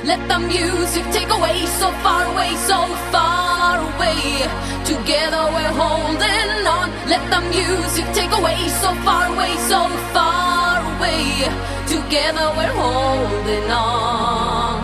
Let the music take away, so far away, so far away. Together we're holding on. Let the music take away, so far away, so far away. Together we're holding on.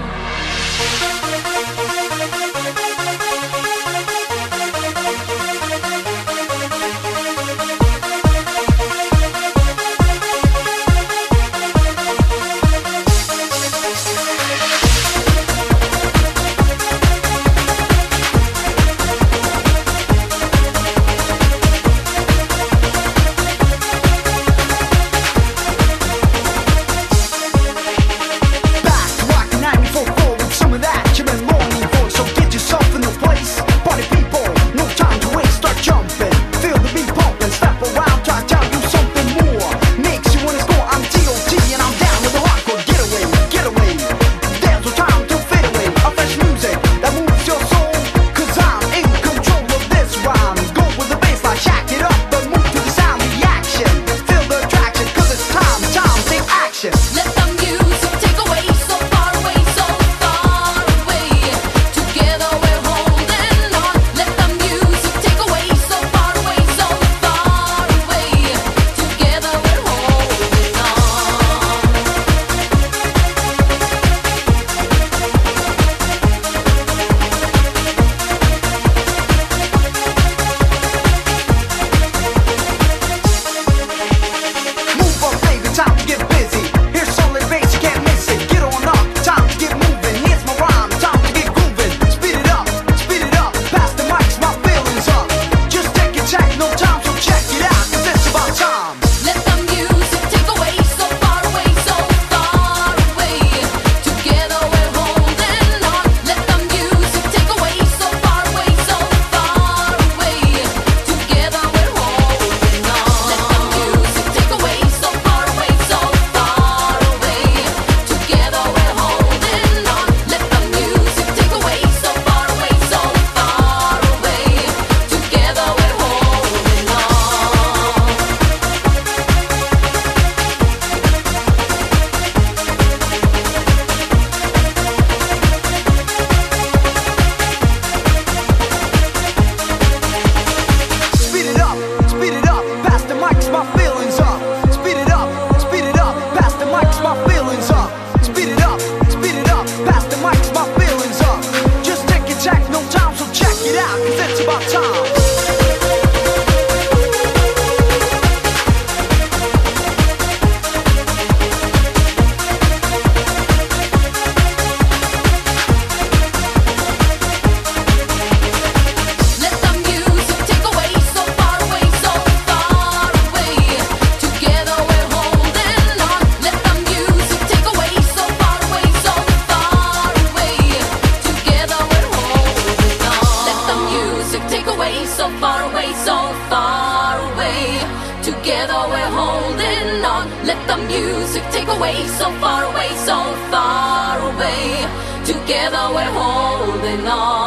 So far away, so far away. Together we're holding on. Let the music take away, so far away, so far away. Together we're holding on.